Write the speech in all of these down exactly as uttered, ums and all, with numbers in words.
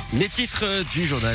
Les titres du journal.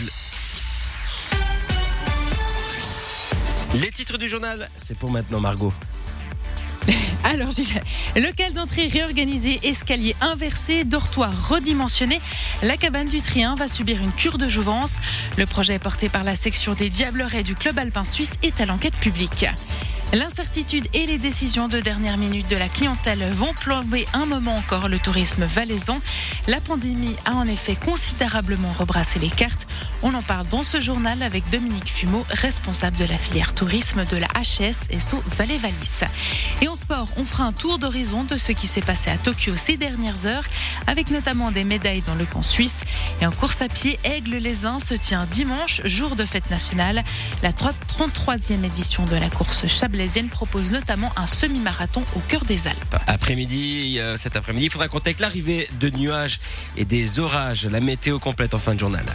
Les titres du journal, c'est pour maintenant Margot. Alors Gilles, local d'entrée réorganisé, escalier inversé, dortoir redimensionné, la cabane du Trien va subir une cure de jouvence. Le projet porté par la section des Diablerets du club alpin suisse est à l'enquête publique. L'incertitude et les décisions de dernière minute de la clientèle vont plomber un moment encore le tourisme valaisan. La pandémie a en effet considérablement rebrassé les cartes. On en parle dans ce journal avec Dominique Fumeau, responsable de la filière tourisme de la H S S O Valais-Wallis. Et en sport, on fera un tour d'horizon de ce qui s'est passé à Tokyo ces dernières heures, avec notamment des médailles dans le camp suisse. Et en course à pied, Aigle-les-Uns se tient dimanche, jour de fête nationale. La trente-troisième édition de la course chablaisienne propose notamment un semi-marathon au cœur des Alpes. Après-midi, euh, cet après-midi, il faudra compter avec l'arrivée de nuages et des orages. La météo complète en fin de journal.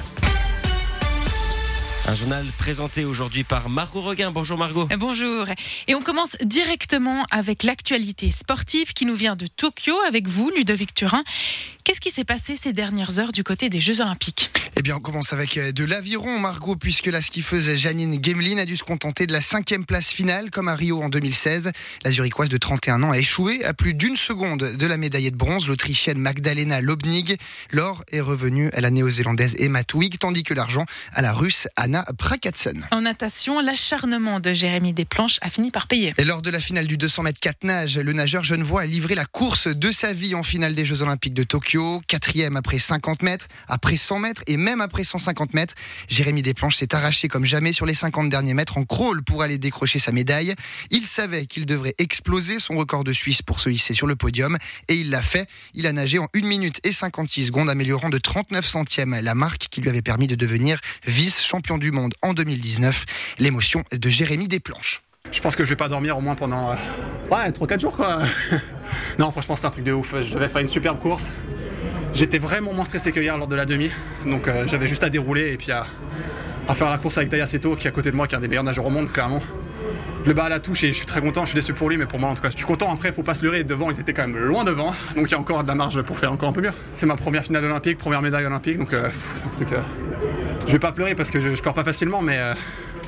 Un journal présenté aujourd'hui par Margot Reguin. Bonjour Margot. Bonjour. Et on commence directement avec l'actualité sportive qui nous vient de Tokyo avec vous, Ludovic Turin. Qu'est-ce qui s'est passé ces dernières heures du côté des Jeux Olympiques ? Eh bien, on commence avec de l'aviron, Margot, puisque la skieuse Janine Gemlin a dû se contenter de la cinquième place finale, comme à Rio en deux mille seize. La Zurichoise de trente et un ans a échoué à plus d'une seconde de la médaillée de bronze, l'Autrichienne Magdalena Lobnig. L'or est revenu à la Néo-Zélandaise Emma Twigg, tandis que l'argent à la Russe Anna Prakatson. En natation, l'acharnement de Jérémy Desplanches a fini par payer. Et lors de la finale du deux cents mètres quatre nages, le nageur genevois a livré la course de sa vie en finale des Jeux Olympiques de Tokyo. Quatrième après cinquante mètres, après cent mètres et même après cent cinquante mètres. Jérémy Desplanches s'est arraché comme jamais sur les cinquante derniers mètres en crawl pour aller décrocher sa médaille. Il savait qu'il devrait exploser son record de Suisse pour se hisser sur le podium et il l'a fait. Il a nagé en une minute et cinquante-six secondes, améliorant de trente-neuf centièmes la marque qui lui avait permis de devenir vice-champion du monde en deux mille dix-neuf. L'émotion de Jérémy Desplanches. Je pense que je vais pas dormir au moins pendant euh, ouais, trois quatre jours quoi. Non, franchement c'est un truc de ouf. Je devais faire une superbe course. J'étais vraiment moins stressé que hier lors de la demi. Donc euh, j'avais juste à dérouler et puis à, à faire la course avec Taya Seto qui est à côté de moi, qui est un des meilleurs nageurs au monde clairement. Je le bats à la touche et je suis très content, je suis déçu pour lui, mais pour moi en tout cas je suis content. Après il faut pas se leurrer, devant ils étaient quand même loin devant, donc il y a encore de la marge pour faire encore un peu mieux. C'est ma première finale olympique, première médaille olympique, donc euh, c'est un truc... Euh... Je vais pas pleurer parce que je, je pleure pas facilement, mais, euh...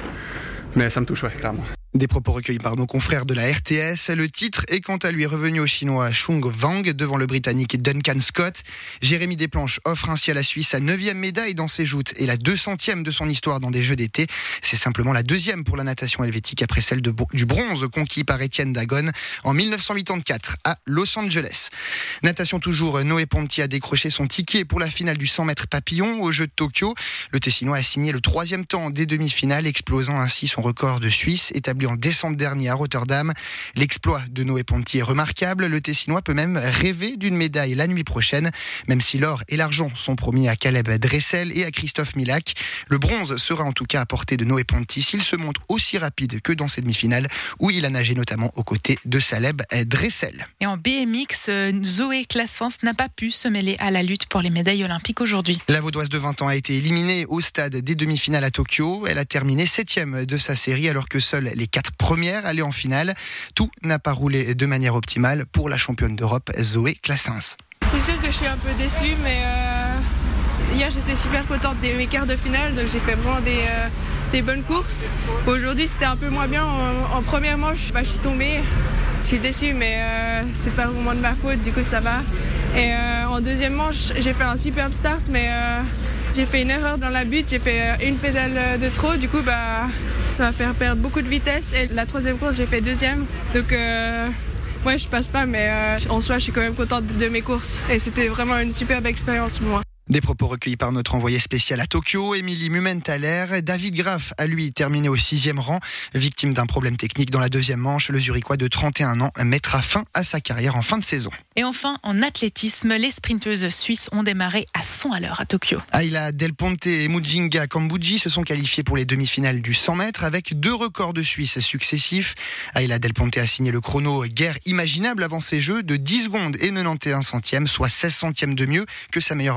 mais ça me touche ouais, clairement. Des propos recueillis par nos confrères de la R T S. Le titre est quant à lui revenu au Chinois Chung Wang devant le Britannique Duncan Scott. Jérémy Desplanches offre ainsi à la Suisse sa neuvième médaille dans ses joutes et la deux centième de son histoire dans des Jeux d'été. C'est simplement la deuxième pour la natation helvétique après celle de, du bronze conquis par Étienne Dagon en dix-neuf cent quatre-vingt-quatorze à Los Angeles. Natation toujours, Noé Ponti a décroché son ticket pour la finale du cent mètres papillon aux Jeux de Tokyo. Le Tessinois a signé le troisième temps des demi-finales, explosant ainsi son record de Suisse établi en décembre dernier à Rotterdam. L'exploit de Noé Ponti est remarquable. Le Tessinois peut même rêver d'une médaille la nuit prochaine, même si l'or et l'argent sont promis à Caleb Dressel et à Christophe Milak. Le bronze sera en tout cas à portée de Noé Ponti s'il se montre aussi rapide que dans ses demi-finales où il a nagé notamment aux côtés de Caleb Dressel. Et en B M X, Zoé Claessens n'a pas pu se mêler à la lutte pour les médailles olympiques aujourd'hui. La Vaudoise de vingt ans a été éliminée au stade des demi-finales à Tokyo. Elle a terminé septième de sa série alors que seules les quatre premières allaient en finale. Tout n'a pas roulé de manière optimale pour la championne d'Europe Zoé Claessens. C'est sûr que je suis un peu déçue, mais euh, hier j'étais super contente des mes quarts de finale, donc j'ai fait vraiment des, euh, des bonnes courses. Aujourd'hui c'était un peu moins bien. En, en première manche, bah, je suis tombée. Je suis déçue, mais euh, c'est pas vraiment de ma faute, du coup ça va. Et euh, en deuxième manche, j'ai fait un superbe start, mais euh, j'ai fait une erreur dans la butte, j'ai fait une pédale de trop, du coup bah ça va faire perdre beaucoup de vitesse. Et la troisième course, j'ai fait deuxième, donc euh, ouais je passe pas, mais euh, en soi je suis quand même contente de mes courses et c'était vraiment une superbe expérience pour moi. Des propos recueillis par notre envoyé spécial à Tokyo, Émilie Mumenthaler. David Graff a lui terminé au sixième rang. Victime d'un problème technique dans la deuxième manche, le Zurichois de trente et un ans mettra fin à sa carrière en fin de saison. Et enfin, en athlétisme, les sprinteuses suisses ont démarré à cent à l'heure à Tokyo. Ayla Del Ponte et Mujinga Kambuji se sont qualifiés pour les demi-finales du cent mètres avec deux records de Suisse successifs. Ayla Del Ponte a signé le chrono guère imaginable avant ces Jeux de dix secondes et quatre-vingt-onze centièmes, soit seize centièmes de mieux que sa meilleure marque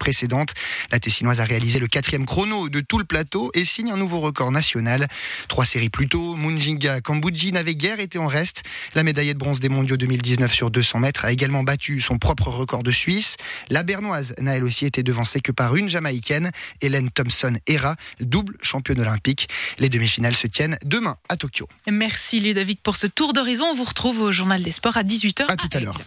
précédente. La Tessinoise a réalisé le quatrième chrono de tout le plateau et signe un nouveau record national. Trois séries plus tôt, Munjinga Kambudji n'avait guère été en reste. La médaillée de bronze des mondiaux deux mille dix-neuf sur deux cents mètres a également battu son propre record de Suisse. La bernoise n'a elle aussi été devancée que par une Jamaïcaine, Hélène Thompson-Hera, double championne olympique. Les demi-finales se tiennent demain à Tokyo. Merci Ludovic pour ce tour d'horizon. On vous retrouve au Journal des Sports à dix-huit heures. À tout à l'heure.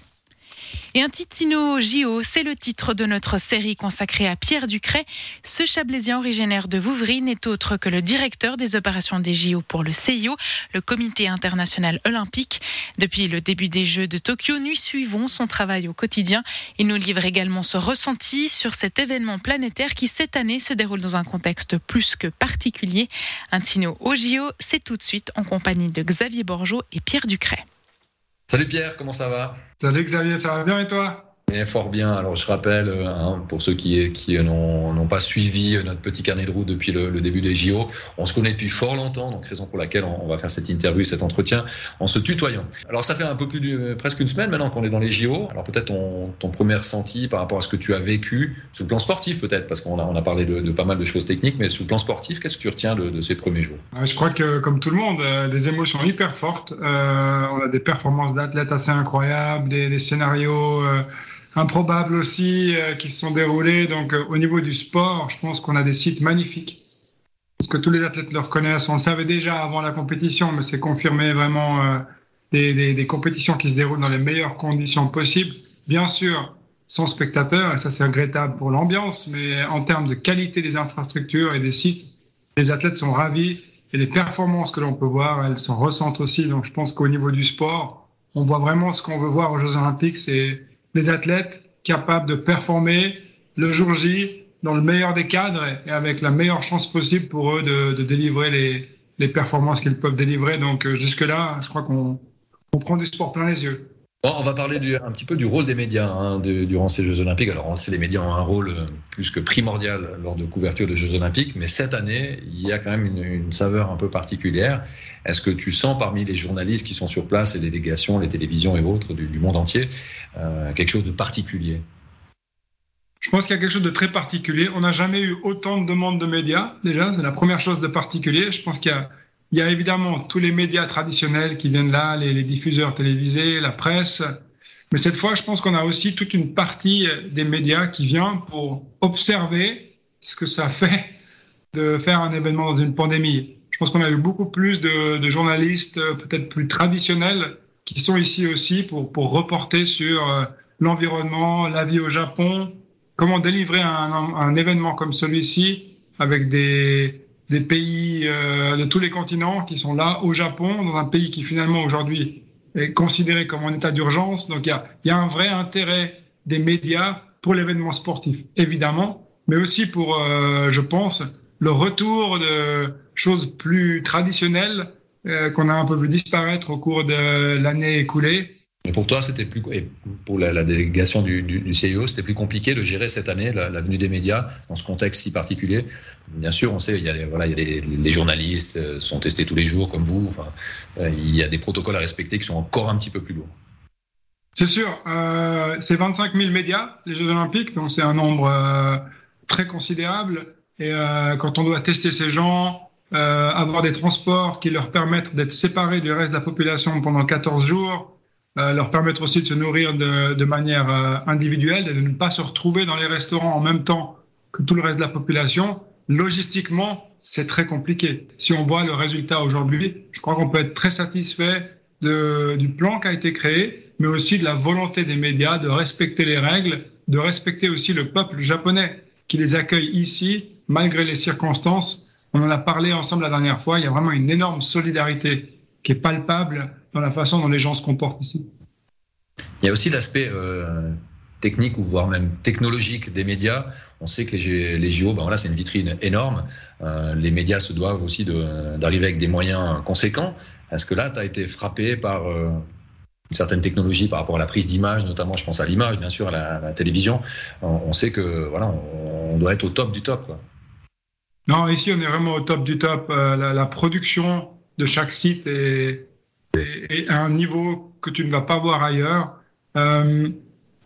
Et un Titino J O, c'est le titre de notre série consacrée à Pierre Ducret. Ce Chablaisien originaire de Vouvry n'est autre que le directeur des opérations des J O pour le C I O, le Comité international olympique. Depuis le début des Jeux de Tokyo, nous suivons son travail au quotidien. Il nous livre également ce ressenti sur cet événement planétaire qui, cette année, se déroule dans un contexte plus que particulier. Un Tino au J O, c'est tout de suite en compagnie de Xavier Borgeaud et Pierre Ducret. Salut Pierre, comment ça va ? Salut Xavier, ça va bien et toi ? Et fort bien. Alors je rappelle, hein, pour ceux qui, qui n'ont, n'ont pas suivi notre petit carnet de route depuis le, le début des J O, on se connaît depuis fort longtemps, donc raison pour laquelle on, on va faire cette interview, cet entretien en se tutoyant. Alors ça fait un peu plus de, presque une semaine maintenant qu'on est dans les J O. Alors peut-être ton, ton premier ressenti par rapport à ce que tu as vécu, sur le plan sportif peut-être, parce qu'on a, on a parlé de, de pas mal de choses techniques, mais sur le plan sportif, qu'est-ce que tu retiens de, de ces premiers jours ? Je crois que comme tout le monde, les émotions hyper fortes. Euh, on a des performances d'athlètes assez incroyables, des, des scénarios... Euh, improbables aussi euh, qui se sont déroulés. Donc euh, au niveau du sport, je pense qu'on a des sites magnifiques. Parce que tous les athlètes le reconnaissent. On le savait déjà avant la compétition, mais c'est confirmé vraiment euh, des, des, des compétitions qui se déroulent dans les meilleures conditions possibles. Bien sûr, sans spectateurs, et ça c'est regrettable pour l'ambiance, mais en termes de qualité des infrastructures et des sites, les athlètes sont ravis et les performances que l'on peut voir, elles s'en ressentent aussi. Donc je pense qu'au niveau du sport, on voit vraiment ce qu'on veut voir aux Jeux Olympiques, c'est des athlètes capables de performer le jour J dans le meilleur des cadres et avec la meilleure chance possible pour eux de, de délivrer les, les performances qu'ils peuvent délivrer. Donc euh, jusque-là, je crois qu'on on prend du sport plein les yeux. Bon, on va parler du, un petit peu du rôle des médias hein, de, durant ces Jeux Olympiques. Alors on sait que les médias ont un rôle plus que primordial lors de couverture de Jeux Olympiques, mais cette année, il y a quand même une, une saveur un peu particulière. Est-ce que tu sens parmi les journalistes qui sont sur place, les délégations, les télévisions et autres du, du monde entier, euh, quelque chose de particulier ? Je pense qu'il y a quelque chose de très particulier. On n'a jamais eu autant de demandes de médias, déjà, c'est la première chose de particulier. Je pense qu'il y a Il y a évidemment tous les médias traditionnels qui viennent là, les, les diffuseurs télévisés, la presse. Mais cette fois, je pense qu'on a aussi toute une partie des médias qui vient pour observer ce que ça fait de faire un événement dans une pandémie. Je pense qu'on a eu beaucoup plus de, de journalistes, peut-être plus traditionnels, qui sont ici aussi pour, pour reporter sur l'environnement, la vie au Japon, comment délivrer un, un, un événement comme celui-ci avec des... des pays euh, de tous les continents qui sont là au Japon, dans un pays qui finalement aujourd'hui est considéré comme en état d'urgence. Donc il y a, y a un vrai intérêt des médias pour l'événement sportif, évidemment, mais aussi pour, euh, je pense, le retour de choses plus traditionnelles euh, qu'on a un peu vu disparaître au cours de l'année écoulée. Mais pour toi, c'était plus, et pour la, la délégation du, du, du C I O, c'était plus compliqué de gérer cette année la, la venue des médias dans ce contexte si particulier. Bien sûr, on sait, il y a les, voilà, il y a les, les journalistes sont testés tous les jours comme vous. Enfin, il y a des protocoles à respecter qui sont encore un petit peu plus lourds. C'est sûr, euh, c'est vingt-cinq mille médias, les Jeux Olympiques, donc c'est un nombre euh, très considérable. Et euh, quand on doit tester ces gens, euh, avoir des transports qui leur permettent d'être séparés du reste de la population pendant quatorze jours, Euh, leur permettre aussi de se nourrir de, de manière euh, individuelle et de ne pas se retrouver dans les restaurants en même temps que tout le reste de la population. Logistiquement, c'est très compliqué. Si on voit le résultat aujourd'hui, je crois qu'on peut être très satisfait de, du plan qui a été créé, mais aussi de la volonté des médias de respecter les règles, de respecter aussi le peuple japonais qui les accueille ici, malgré les circonstances. On en a parlé ensemble la dernière fois, il y a vraiment une énorme solidarité qui est palpable dans la façon dont les gens se comportent ici. Il y a aussi l'aspect euh, technique ou voire même technologique des médias. On sait que les, les J O, ben voilà, c'est une vitrine énorme. Euh, les médias se doivent aussi de, d'arriver avec des moyens conséquents. Est-ce que là, tu as été frappé par euh, une certaine technologie par rapport à la prise d'image, notamment, je pense à l'image, bien sûr, à la, à la télévision. On, on sait que voilà, on, on doit être au top du top, quoi. Non, ici, on est vraiment au top du top. Euh, la, la production de chaque site est, est, est à un niveau que tu ne vas pas voir ailleurs. Euh,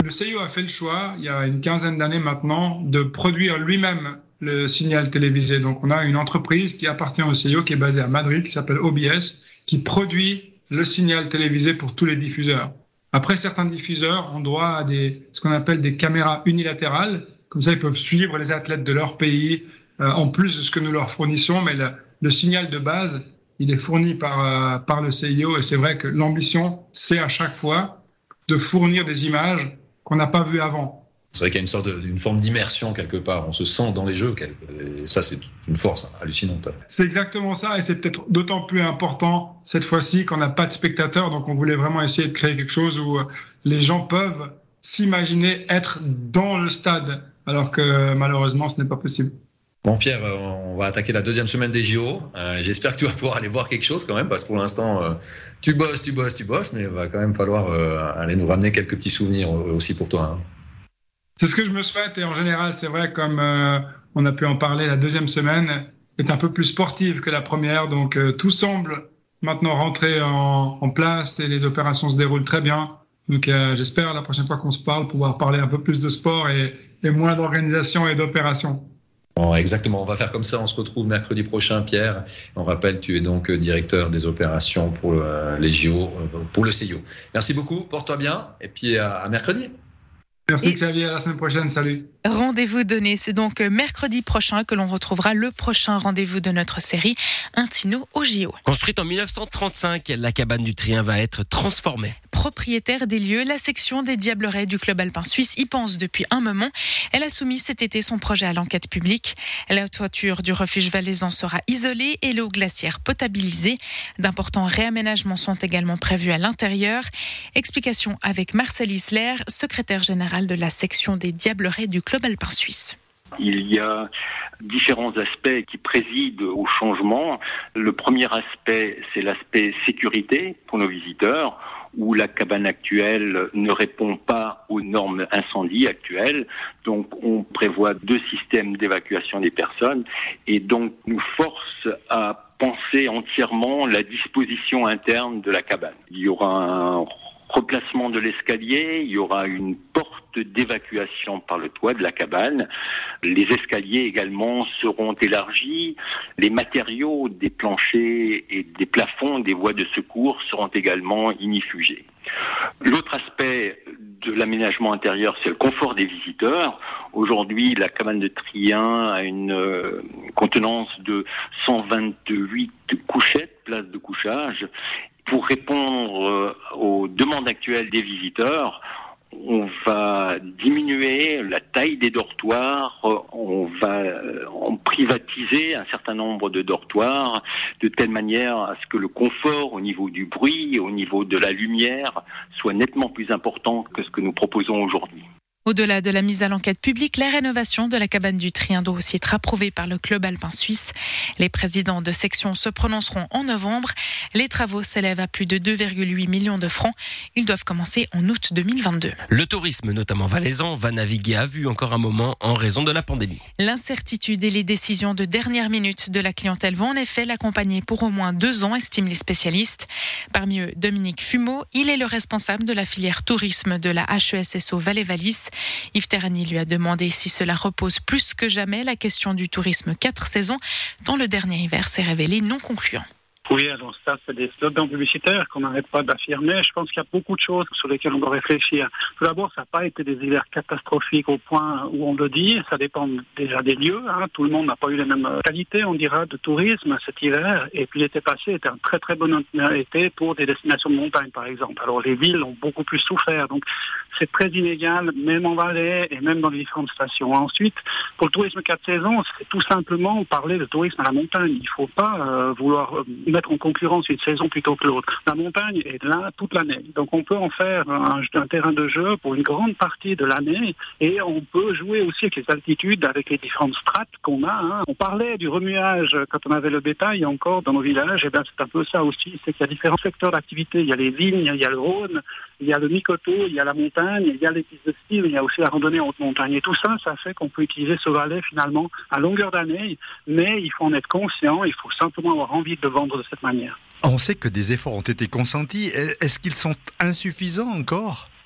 Le C I O a fait le choix, il y a une quinzaine d'années maintenant, de produire lui-même le signal télévisé. Donc on a une entreprise qui appartient au C I O, qui est basée à Madrid, qui s'appelle O B S, qui produit le signal télévisé pour tous les diffuseurs. Après, certains diffuseurs ont droit à des, ce qu'on appelle des caméras unilatérales. Comme ça, ils peuvent suivre les athlètes de leur pays, euh, en plus de ce que nous leur fournissons. Mais le, le signal de base, il est fourni par, euh, par le C I O. Et c'est vrai que l'ambition, c'est à chaque fois de fournir des images qu'on n'a pas vues avant. C'est vrai qu'il y a une sorte de, une forme d'immersion quelque part. On se sent dans les jeux. Et ça, c'est une force hallucinante. C'est exactement ça. Et c'est peut-être d'autant plus important cette fois-ci qu'on n'a pas de spectateurs. Donc, on voulait vraiment essayer de créer quelque chose où les gens peuvent s'imaginer être dans le stade, alors que malheureusement, ce n'est pas possible. Bon, Pierre, on va attaquer la deuxième semaine des J O. Euh, j'espère que tu vas pouvoir aller voir quelque chose quand même, parce que pour l'instant, euh, tu bosses, tu bosses, tu bosses, mais il va quand même falloir euh, aller nous ramener quelques petits souvenirs aussi pour toi. Hein. C'est ce que je me souhaite, et en général, c'est vrai, comme euh, on a pu en parler, la deuxième semaine est un peu plus sportive que la première, donc euh, tout semble maintenant rentrer en, en place et les opérations se déroulent très bien. Donc euh, j'espère la prochaine fois qu'on se parle pouvoir parler un peu plus de sport et, et moins d'organisation et d'opération. Bon, exactement, on va faire comme ça, on se retrouve mercredi prochain, Pierre. On rappelle, tu es donc directeur des opérations pour euh, les J O, euh, pour le C I O. Merci beaucoup, porte-toi bien, et puis à, à mercredi. Merci Et Xavier, à la semaine prochaine, salut. Rendez-vous donné, c'est donc mercredi prochain que l'on retrouvera le prochain rendez-vous de notre série Intino au J O. Construite en dix-neuf cent trente-cinq, la cabane du Trien va être transformée. Propriétaire des lieux, la section des Diablerets du club alpin suisse y pense depuis un moment. Elle a soumis cet été son projet à l'enquête publique. La toiture du refuge valaisan sera isolée et l'eau glaciaire potabilisée. D'importants réaménagements sont également prévus à l'intérieur. Explication avec Marcel Isler, secrétaire général de la section des Diablerets du club alpin suisse. Il y a différents aspects qui président au changement. Le premier aspect, c'est l'aspect sécurité pour nos visiteurs, où la cabane actuelle ne répond pas aux normes incendie actuelles. Donc on prévoit deux systèmes d'évacuation des personnes et donc nous force à penser entièrement la disposition interne de la cabane. Il y aura un replacement de l'escalier, il y aura une porte d'évacuation par le toit de la cabane. Les escaliers également seront élargis. Les matériaux des planchers et des plafonds des voies de secours seront également ignifugés. L'autre aspect de l'aménagement intérieur, c'est le confort des visiteurs. Aujourd'hui, la cabane de Trien a une euh, contenance de cent vingt-huit couchettes, places de couchage. Pour répondre euh, aux demandes actuelles des visiteurs, on va diminuer la taille des dortoirs, on va en privatiser un certain nombre de dortoirs de telle manière à ce que le confort au niveau du bruit, au niveau de la lumière soit nettement plus important que ce que nous proposons aujourd'hui. Au-delà de la mise à l'enquête publique, la rénovation de la cabane du Trien doit aussi être approuvée par le club alpin suisse. Les présidents de section se prononceront en novembre. Les travaux s'élèvent à plus de deux virgule huit millions de francs. Ils doivent commencer en août deux mille vingt-deux. Le tourisme, notamment valaisan, va naviguer à vue encore un moment en raison de la pandémie. L'incertitude et les décisions de dernière minute de la clientèle vont en effet l'accompagner pour au moins deux ans, estiment les spécialistes. Parmi eux, Dominique Fumeau, il est le responsable de la filière tourisme de la H E S S O Valais-Vallis. Yves Terrani lui a demandé si cela repose plus que jamais la question du tourisme quatre saisons, dont le dernier hiver s'est révélé non concluant. Oui, alors ça, c'est des slogans publicitaires qu'on n'arrête pas d'affirmer. Je pense qu'il y a beaucoup de choses sur lesquelles on doit réfléchir. Tout d'abord, ça n'a pas été des hivers catastrophiques au point où on le dit. Ça dépend déjà des lieux. Hein. Tout le monde n'a pas eu les mêmes qualités, on dira, de tourisme cet hiver. Et puis l'été passé était un très très bon été pour des destinations de montagne, par exemple. Alors les villes ont beaucoup plus souffert. Donc c'est très inégal, même en Valais et même dans les différentes stations. Ensuite, pour le tourisme quatre saisons, c'est tout simplement parler de tourisme à la montagne. Il ne faut pas euh, vouloir euh, mettre en concurrence une saison plutôt que l'autre. La montagne est là toute l'année. Donc on peut en faire un, un terrain de jeu pour une grande partie de l'année et on peut jouer aussi avec les altitudes, avec les différentes strates qu'on a. Hein. On parlait du remuage quand on avait le bétail encore dans nos villages. Et bien c'est un peu ça aussi. C'est qu'il y a différents secteurs d'activité. Il y a les vignes, il y a le Rhône, il y a le Mikoto, il y a la montagne, il y a les pistes de ski, il y a aussi la randonnée en haute montagne. Et tout ça, ça fait qu'on peut utiliser ce Valais finalement à longueur d'année. Mais il faut en être conscient. Il faut simplement avoir envie de vendre de cette manière. On sait que des efforts ont été consentis. Est-ce qu'ils sont insuffisants encore ?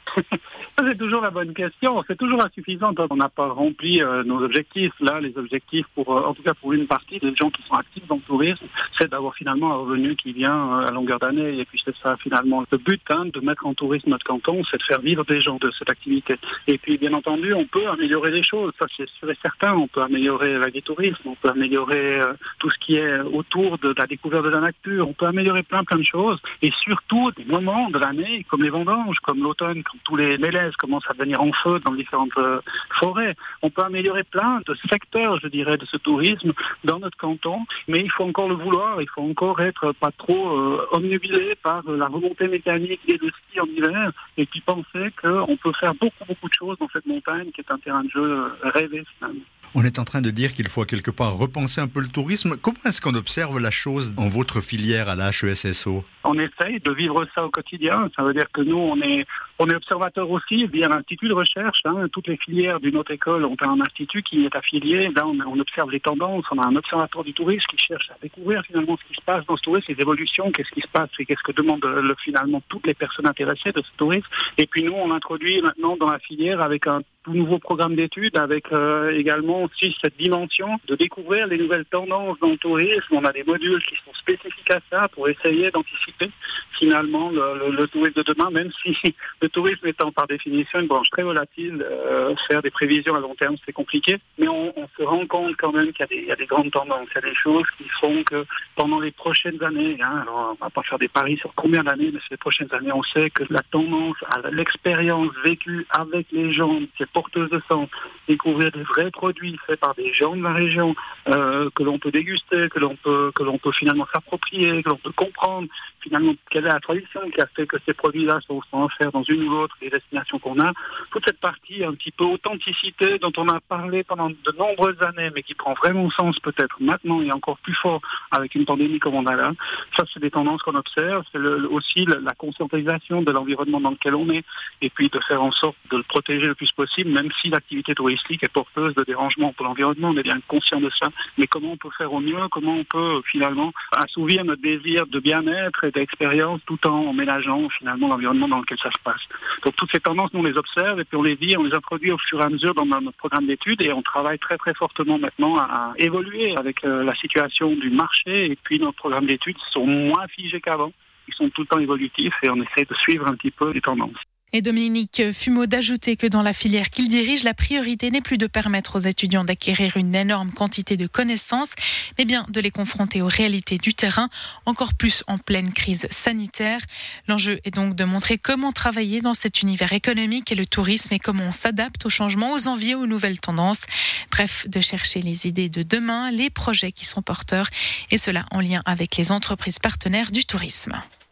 Ça, c'est toujours la bonne question. C'est toujours insuffisant quand on n'a pas rempli euh, nos objectifs. Là, les objectifs, pour, euh, en tout cas pour une partie des gens qui sont actifs dans le tourisme, c'est d'avoir finalement un revenu qui vient euh, à longueur d'année. Et puis c'est ça finalement le but, hein, de mettre en tourisme notre canton, c'est de faire vivre des gens de cette activité. Et puis bien entendu, on peut améliorer les choses. Ça, c'est sûr et certain. On peut améliorer l'agritourisme, on peut améliorer euh, tout ce qui est autour de la découverte de la nature. On peut améliorer plein plein de choses. Et surtout, des moments de l'année, comme les vendanges, comme l'automne, quand tous les mélèzes commencent à venir en feu dans différentes euh, forêts. On peut améliorer plein de secteurs, je dirais, de ce tourisme dans notre canton, mais il faut encore le vouloir, il faut encore être pas trop euh, omnubilé par euh, la remontée mécanique et le ski en hiver, et puis penser qu'on peut faire beaucoup, beaucoup de choses dans cette montagne qui est un terrain de jeu euh, rêvé finalement. On est en train de dire qu'il faut quelque part repenser un peu le tourisme. Comment est-ce qu'on observe la chose en votre filière à la H E S S O ? On essaye de vivre ça au quotidien. Ça veut dire que nous, on est, on est observateur aussi via l'Institut de recherche. Hein. Toutes les filières d'une autre école ont un institut qui est affilié. Là, on, on observe les tendances. On a un observatoire du tourisme qui cherche à découvrir finalement ce qui se passe dans ce tourisme, les évolutions, qu'est-ce qui se passe et qu'est-ce que demandent le, finalement toutes les personnes intéressées de ce tourisme. Et puis nous, on introduit maintenant dans la filière avec un tout nouveau programme d'études, avec euh, également aussi cette dimension de découvrir les nouvelles tendances dans le tourisme. On a des modules qui sont spécifiques à ça pour essayer d'anticiper finalement le, le, le tourisme de demain, même si le tourisme étant par définition une branche très volatile, euh, faire des prévisions à long terme c'est compliqué, mais on, on se rend compte quand même qu'il y a, des, il y a des grandes tendances, il y a des choses qui font que pendant les prochaines années, hein, alors on va pas faire des paris sur combien d'années, mais sur les prochaines années, on sait que la tendance à l'expérience vécue avec les gens, c'est porteuse de sens, découvrir des vrais produits faits par des gens de la région, euh, que l'on peut déguster, que l'on peut, que l'on peut finalement s'approprier, que l'on peut comprendre finalement quelle est la tradition qui a fait que ces produits-là sont offerts dans une ou l'autre des destinations qu'on a. Toute cette partie un petit peu authenticité dont on a parlé pendant de nombreuses années, mais qui prend vraiment sens peut-être maintenant et encore plus fort avec une pandémie comme on a là. Ça, c'est des tendances qu'on observe. C'est le, aussi le, la conscientisation de l'environnement dans lequel on est, et puis de faire en sorte de le protéger le plus possible, même si l'activité touristique est porteuse de dérangements pour l'environnement. On est bien conscient de ça. Mais comment on peut faire au mieux? Comment on peut finalement assouvir notre désir de bien-être et d'expérience tout en ménageant finalement l'environnement dans lequel ça se passe. Donc toutes ces tendances, nous on les observe et puis on les vit, on les introduit au fur et à mesure dans notre programme d'études et on travaille très très fortement maintenant à, à évoluer avec euh, la situation du marché, et puis nos programmes d'études sont moins figés qu'avant. Ils sont tout le temps évolutifs et on essaie de suivre un petit peu les tendances. Et Dominique Fumeau d'ajouter que dans la filière qu'il dirige, la priorité n'est plus de permettre aux étudiants d'acquérir une énorme quantité de connaissances, mais bien de les confronter aux réalités du terrain, encore plus en pleine crise sanitaire. L'enjeu est donc de montrer comment travailler dans cet univers économique et le tourisme et comment on s'adapte aux changements, aux envies, aux nouvelles tendances. Bref, de chercher les idées de demain, les projets qui sont porteurs, et cela en lien avec les entreprises partenaires du tourisme.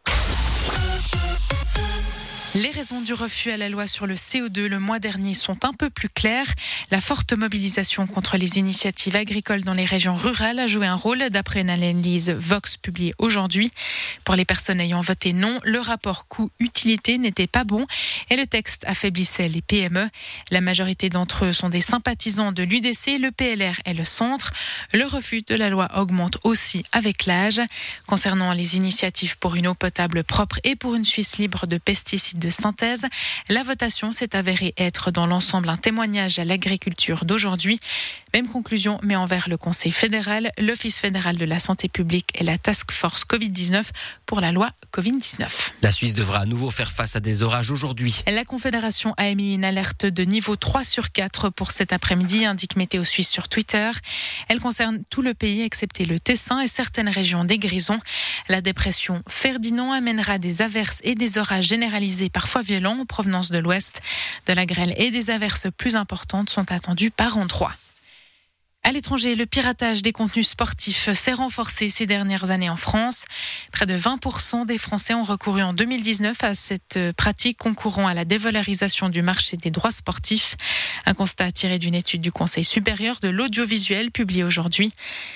Les raisons du refus à la loi sur le C O deux le mois dernier sont un peu plus claires. La forte mobilisation contre les initiatives agricoles dans les régions rurales a joué un rôle, d'après une analyse Vox publiée aujourd'hui. Pour les personnes ayant voté non, le rapport coût-utilité n'était pas bon et le texte affaiblissait les P M E. La majorité d'entre eux sont des sympathisants de l'U D C, le P L R et le Centre. Le refus de la loi augmente aussi avec l'âge. Concernant les initiatives pour une eau potable propre et pour une Suisse libre de pesticides de synthèse, la votation s'est avérée être dans l'ensemble un témoignage à l'agriculture d'aujourd'hui. Même conclusion, mais envers le Conseil fédéral, l'Office fédéral de la santé publique et la Task Force covid dix-neuf pour la loi covid dix-neuf. La Suisse devra à nouveau faire face à des orages aujourd'hui. La Confédération a émis une alerte de niveau trois sur quatre pour cet après-midi, indique Météo Suisse sur Twitter. Elle concerne tout le pays excepté le Tessin et certaines régions des Grisons. La dépression Ferdinand amènera des averses et des orages généralisés, parfois violents, en provenance de l'ouest. De la grêle et des averses plus importantes sont attendues par endroits. À l'étranger, le piratage des contenus sportifs s'est renforcé ces dernières années en France. Près de vingt pour cent des Français ont recouru en deux mille dix-neuf à cette pratique concourant à la dévalorisation du marché des droits sportifs. Un constat tiré d'une étude du Conseil supérieur de l'audiovisuel publiée aujourd'hui.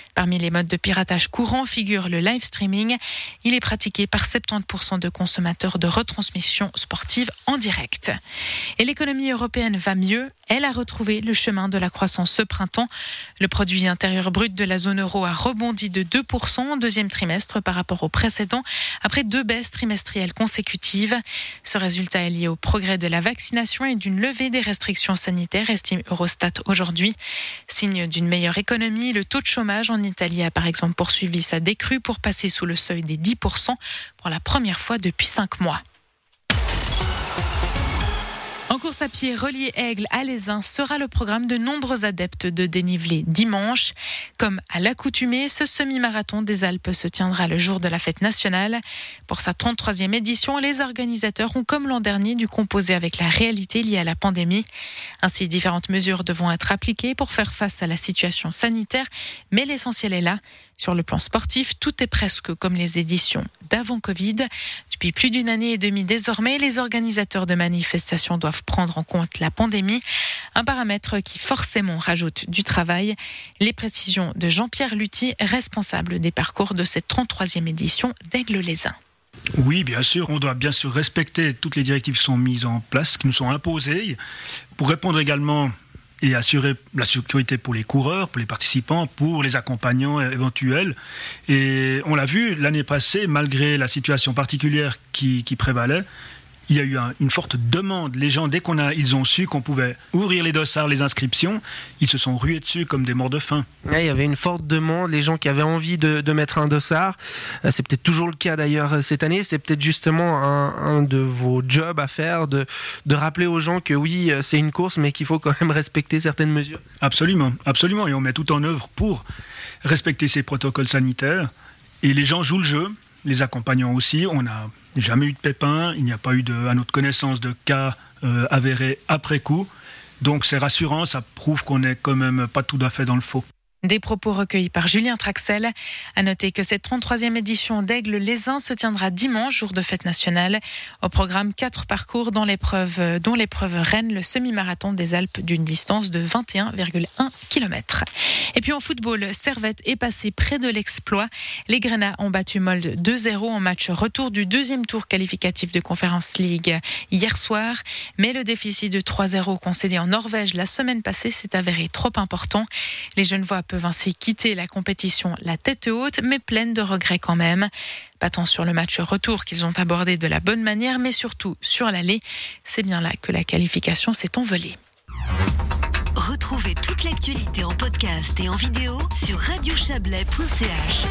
Parmi les modes de piratage courants figure le live streaming. Il est pratiqué par soixante-dix pour cent de consommateurs de retransmissions sportives en direct. Et l'économie européenne va mieux. Elle a retrouvé le chemin de la croissance ce printemps. Le produit intérieur brut de la zone euro a rebondi de deux pour cent au deuxième trimestre par rapport au précédent, après deux baisses trimestrielles consécutives. Ce résultat est lié au progrès de la vaccination et d'une levée des restrictions sanitaires, estime Eurostat aujourd'hui. Signe d'une meilleure économie, le taux de chômage en Italie a par exemple poursuivi sa décrue pour passer sous le seuil des dix pour cent pour la première fois depuis cinq mois. En course à pied, relié Aigle à Lézin sera le programme de nombreux adeptes de dénivelé dimanche. Comme à l'accoutumée, ce semi-marathon des Alpes se tiendra le jour de la fête nationale. Pour sa trente-troisième édition, les organisateurs ont, comme l'an dernier, dû composer avec la réalité liée à la pandémie. Ainsi, différentes mesures devront être appliquées pour faire face à la situation sanitaire, mais l'essentiel est là. Sur le plan sportif, tout est presque comme les éditions d'avant Covid. Depuis plus d'une année et demie désormais, les organisateurs de manifestations doivent prendre en compte la pandémie, un paramètre qui forcément rajoute du travail. Les précisions de Jean-Pierre Lutti, responsable des parcours de cette trente-troisième édition d'Aigle-les-Uns. Oui, bien sûr, on doit bien sûr respecter toutes les directives qui sont mises en place, qui nous sont imposées, pour répondre également et assurer la sécurité pour les coureurs, pour les participants, pour les accompagnants éventuels. Et on l'a vu l'année passée, malgré la situation particulière qui, qui prévalait, il y a eu un, une forte demande. Les gens, dès qu'on a, ils ont su qu'on pouvait ouvrir les dossards, les inscriptions, ils se sont rués dessus comme des morts de faim. Ouais, il y avait une forte demande, les gens qui avaient envie de, de mettre un dossard. C'est peut-être toujours le cas d'ailleurs cette année. C'est peut-être justement un, un de vos jobs à faire, de, de rappeler aux gens que oui, c'est une course, mais qu'il faut quand même respecter certaines mesures. Absolument, absolument. Et on met tout en œuvre pour respecter ces protocoles sanitaires. Et les gens jouent le jeu, les accompagnants aussi. On n'a jamais eu de pépins, il n'y a pas eu, de, à notre connaissance, de cas euh, avérés après coup. Donc c'est rassurant, ça prouve qu'on n'est quand même pas tout à fait dans le faux. Des propos recueillis par Julien Traxel. À noter que cette trente-troisième édition d'Aigle-les-Uns se tiendra dimanche, jour de fête nationale. Au programme, quatre parcours dont l'épreuve, dont l'épreuve reine, le semi-marathon des Alpes d'une distance de vingt et un virgule un kilomètres. Et puis en football, Servette est passé près de l'exploit. Les Grenats ont battu Molde deux zéro en match retour du deuxième tour qualificatif de Conference League hier soir. Mais le déficit de trois zéro concédé en Norvège la semaine passée s'est avéré trop important. Les Genevois peuvent ainsi quitter la compétition la tête haute, mais pleine de regrets quand même. Pas tant sur le match retour qu'ils ont abordé de la bonne manière, mais surtout sur l'aller. C'est bien là que la qualification s'est envolée. Retrouvez toute l'actualité en podcast et en vidéo sur radio chablais point c h.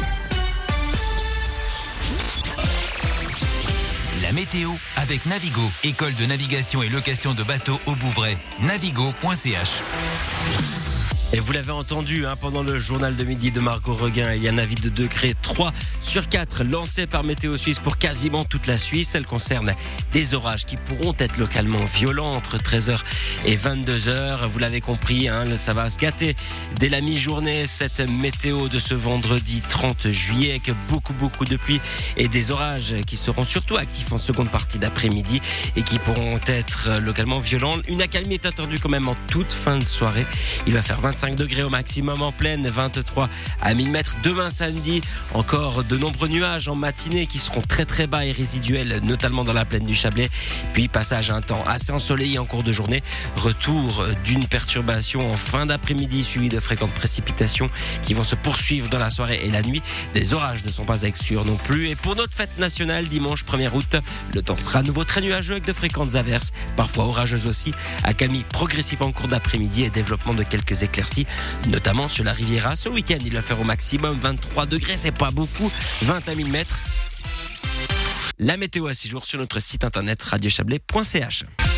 La météo avec Navigo, école de navigation et location de bateaux au Bouvray. navigo point c h. Et vous l'avez entendu hein, pendant le journal de midi de Margot Reguin, il y a un avis de degré trois sur quatre lancé par Météo Suisse pour quasiment toute la Suisse. Elle concerne des orages qui pourront être localement violents entre treize heures et vingt-deux heures. Vous l'avez compris, hein, ça va se gâter dès la mi-journée, cette météo de ce vendredi trente juillet, avec beaucoup beaucoup de pluie et des orages qui seront surtout actifs en seconde partie d'après-midi et qui pourront être localement violents. Une accalmie est attendue quand même en toute fin de soirée. Il va faire vingt-cinq degrés au maximum en pleine, vingt-trois à mille mètres. Demain samedi, encore de nombreux nuages en matinée qui seront très très bas et résiduels, notamment dans la plaine du Chablais. Puis passage à un temps assez ensoleillé en cours de journée. Retour d'une perturbation en fin d'après-midi suivi de fréquentes précipitations qui vont se poursuivre dans la soirée et la nuit. Des orages ne sont pas à exclure non plus. Et pour notre fête nationale, dimanche premier août, le temps sera à nouveau très nuageux avec de fréquentes averses, parfois orageuses aussi. Accalmie progressive en cours d'après-midi et développement de quelques éclaircies, notamment sur la Riviera. Ce week-end, il va faire au maximum vingt-trois degrés, c'est pas beaucoup, vingt à mille mètres. La météo à six jours sur notre site internet radio chablais point c h.